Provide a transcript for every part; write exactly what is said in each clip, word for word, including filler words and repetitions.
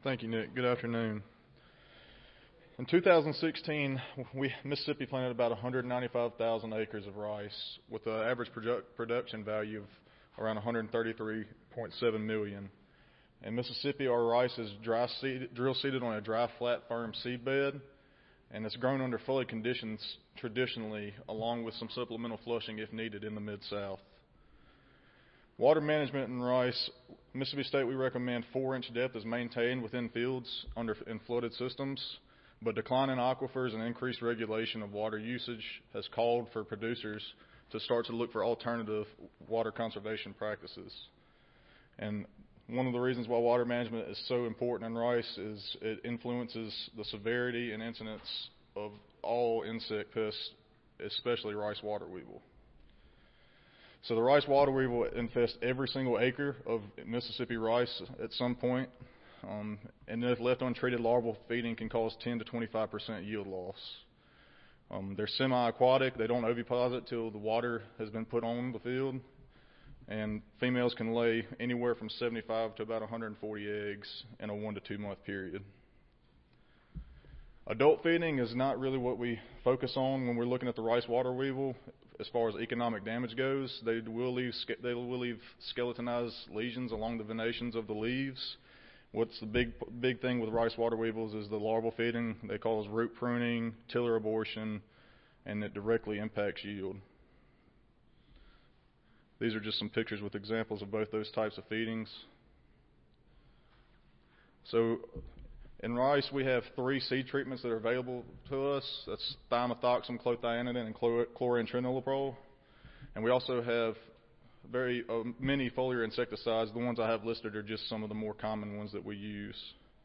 Thank you, Nick. Good afternoon. In two thousand sixteen, we, Mississippi planted about one hundred ninety-five thousand acres of rice with an average produ- production value of around one hundred thirty-three point seven million. In Mississippi, our rice is dry seeded, drill seeded on a dry, flat, firm seed bed, and it's grown under foliar conditions traditionally, along with some supplemental flushing if needed in the Mid-South. Water management in rice, Mississippi State, we recommend four inch depth is maintained within fields under in flooded systems, but declining aquifers and increased regulation of water usage has called for producers to start to look for alternative water conservation practices. And one of the reasons why water management is so important in rice is it influences the severity and incidence of all insect pests, especially rice water weevil. So the rice water weevil infests every single acre of Mississippi rice at some point, um, and if left untreated, larval feeding can cause ten to twenty-five percent yield loss. Um, they're semi-aquatic. They don't oviposit till the water has been put on the field, and females can lay anywhere from seventy-five to about one hundred forty eggs in a one to two month period. Adult feeding is not really what we focus on when we're looking at the rice water weevil. As far as economic damage goes, they will leave they will leave skeletonized lesions along the venations of the leaves. What's the big big thing with rice water weevils is the larval feeding. They cause root pruning, tiller abortion, and it directly impacts yield. These are just some pictures with examples of both those types of feedings. So in rice, we have three seed treatments that are available to us. That's thiamethoxam, clothianidin, and chlorantraniliprole. And we also have very uh, many foliar insecticides. The ones I have listed are just some of the more common ones that we use.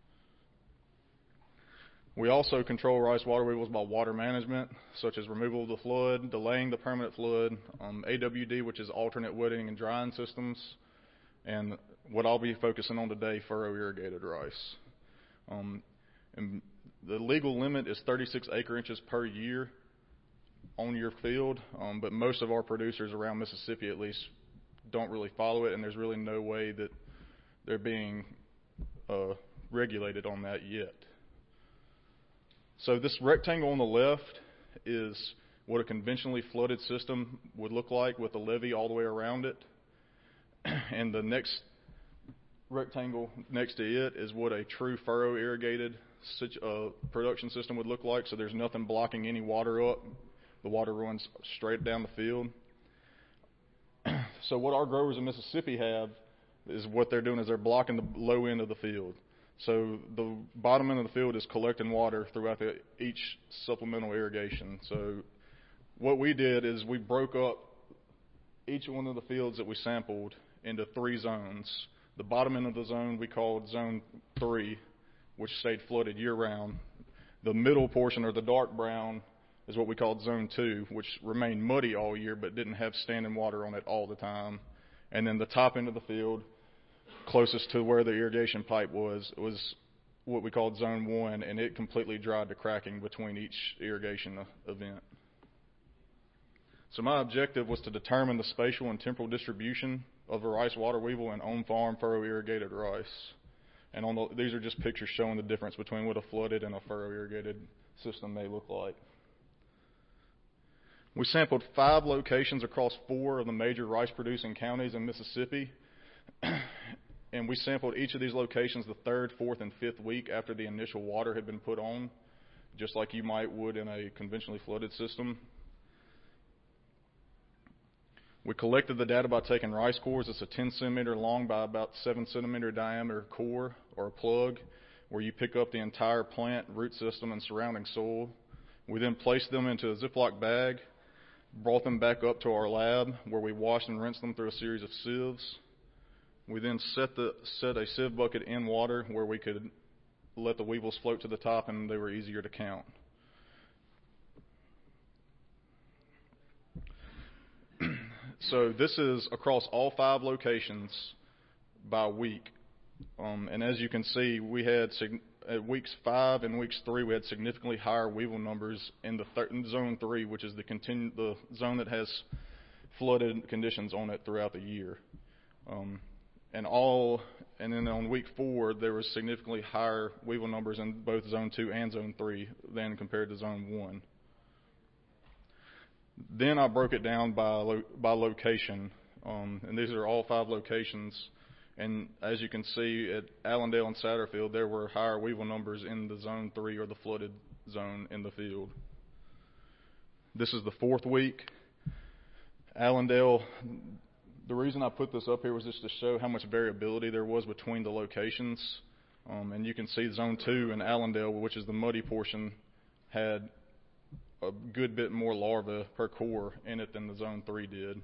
We also control rice water weevils by water management, such as removal of the flood, delaying the permanent flood, um, A W D, which is alternate wetting and drying systems, and what I'll be focusing on today, furrow irrigated rice. Um, and the legal limit is thirty-six acre inches per year on your field, um, but most of our producers around Mississippi at least don't really follow it, and there's really no way that they're being uh, regulated on that yet. So this rectangle on the left is what a conventionally flooded system would look like with a levee all the way around it, and the next rectangle next to it is what a true furrow irrigated uh, production system would look like. So there's nothing blocking any water up. The water runs straight down the field. So what our growers in Mississippi have is what they're doing is they're blocking the low end of the field. So the bottom end of the field is collecting water throughout the, each supplemental irrigation. So what we did is we broke up each one of the fields that we sampled into three zones. The bottom end of the zone we called Zone three, which stayed flooded year-round. The middle portion, or the dark brown, is what we called Zone two, which remained muddy all year but didn't have standing water on it all the time. And then the top end of the field, closest to where the irrigation pipe was, was what we called Zone one, and it completely dried to cracking between each irrigation event. So my objective was to determine the spatial and temporal distribution of a rice water weevil and on-farm furrow irrigated rice. And on the, these are just pictures showing the difference between what a flooded and a furrow irrigated system may look like. We sampled five locations across four of the major rice producing counties in Mississippi. And we sampled each of these locations the third, fourth, and fifth week after the initial water had been put on, just like you might would in a conventionally flooded system. We collected the data by taking rice cores. It's a ten centimeter long by about seven centimeter diameter core or a plug where you pick up the entire plant, root system, and surrounding soil. We then placed them into a Ziploc bag, brought them back up to our lab where we washed and rinsed them through a series of sieves. We then set, the, set a sieve bucket in water where we could let the weevils float to the top and they were easier to count. So this is across all five locations by week. Um, and as you can see, we had sig- at weeks five and weeks three, we had significantly higher weevil numbers in the thir- in zone three, which is the, continu- the zone that has flooded conditions on it throughout the year. Um, and all, and then on week four, there was significantly higher weevil numbers in both zone two and zone three than compared to zone one. Then I broke it down by lo- by location, um, and these are all five locations. And as you can see, at Allendale and Satterfield, there were higher weevil numbers in the zone three, or the flooded zone, in the field. This is the fourth week. Allendale, the reason I put this up here was just to show how much variability there was between the locations. Um, and you can see zone two in Allendale, which is the muddy portion, had a good bit more larvae per core in it than the zone three did.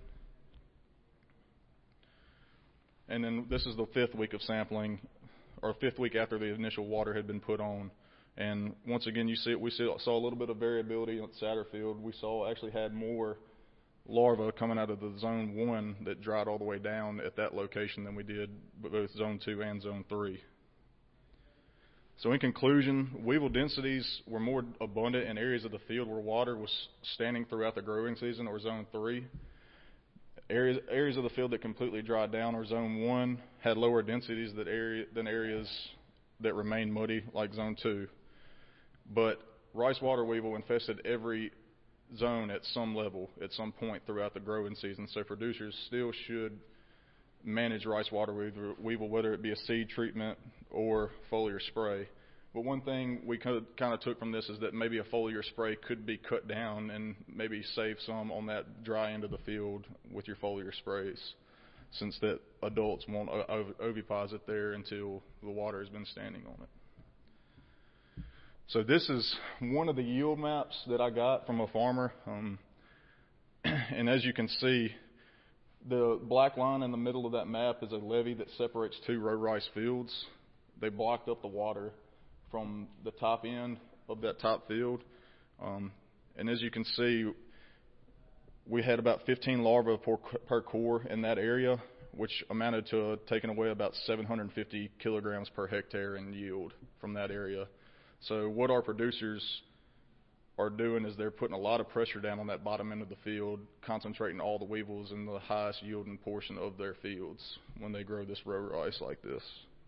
And then this is the fifth week of sampling, or fifth week after the initial water had been put on. And once again, you see it, we saw a little bit of variability at Satterfield. We saw actually had more larvae coming out of the zone one that dried all the way down at that location than we did both zone two and zone three. So in conclusion, weevil densities were more abundant in areas of the field where water was standing throughout the growing season, or zone three. Areas, areas of the field that completely dried down, or zone one, had lower densities than, area, than areas that remained muddy, like zone two. But rice water weevil infested every zone at some level, at some point throughout the growing season. So producers still should manage rice water weevil, whether it be a seed treatment or foliar spray. But one thing we kind of took from this is that maybe a foliar spray could be cut down and maybe save some on that dry end of the field with your foliar sprays, since that adults won't oviposit there until the water has been standing on it. So this is one of the yield maps that I got from a farmer. Um, and as you can see, the black line in the middle of that map is a levee that separates two row rice fields. They blocked up the water from the top end of that top field. Um, and as you can see, we had about fifteen larvae per, per core in that area, which amounted to taking away about seven hundred fifty kilograms per hectare in yield from that area. So what our producers are doing is they're putting a lot of pressure down on that bottom end of the field, concentrating all the weevils in the highest yielding portion of their fields when they grow this row rice like this.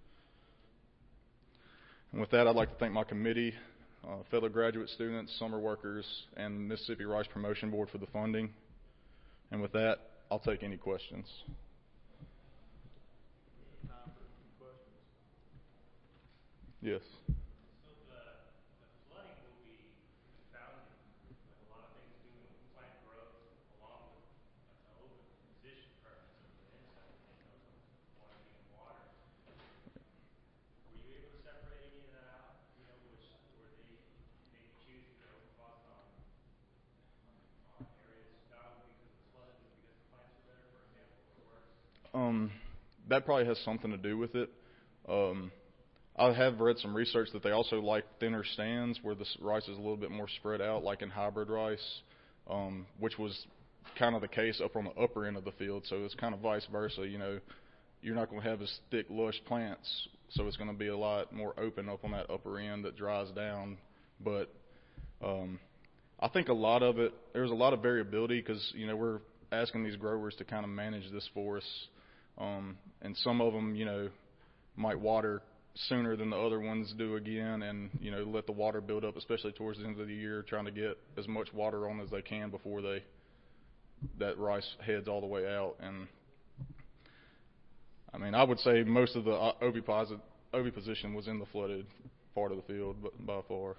And with that, I'd like to thank my committee, uh, fellow graduate students, summer workers, and Mississippi Rice Promotion Board for the funding. And with that, I'll take any questions. Time for some questions. Yes. So the, the flooding will be confounding, like a lot of things do when plant growth, along with uh, open position currents of the insect and those water being water. Were you able to separate any of that out? You know, which were they maybe choosing to oviposit on, on on areas not because it was flooded, but because the plants were better, for example, or worse? Um, that probably has something to do with it. Um, I have read some research that they also like thinner stands where the rice is a little bit more spread out, like in hybrid rice, um, which was kind of the case up on the upper end of the field. So it's kind of vice versa. You know, you're not going to have as thick, lush plants, so it's going to be a lot more open up on that upper end that dries down. But um, I think a lot of it, there's a lot of variability because, you know, we're asking these growers to kind of manage this for us. Um, and some of them, you know, might water sooner than the other ones do again, and, you know, let the water build up, especially towards the end of the year, trying to get as much water on as they can before they that rice heads all the way out. And I mean, I would say most of the oviposit oviposition was in the flooded part of the field, but by far.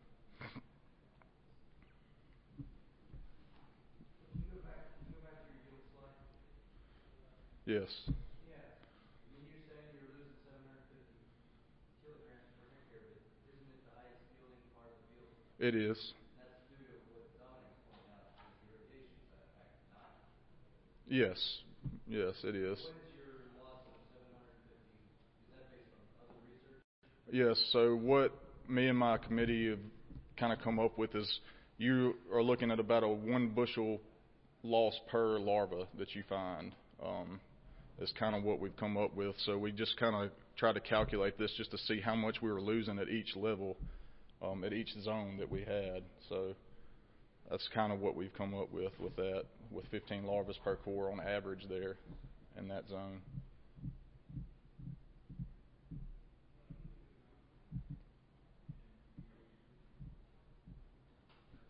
Can you go back, can you go back to your yield slide? Yes. Yeah. I mean, you're saying you're losing seven hundred fifty kilograms per hectare, but isn't it the highest yielding part of the field? It is. And that's due to what Dominic's pointing out, is the irrigation side factor, not. Yes. Yes, it is. What is your loss of seven hundred fifty? Is that based on other research? Yes. So what me and my committee have kind of come up with is you are looking at about a one bushel loss per larva that you find. Um, is kind of what we've come up with. So we just kind of try to calculate this just to see how much we were losing at each level, um, at each zone that we had. So that's kind of what we've come up with with that, with fifteen larvae per core on average there in that zone.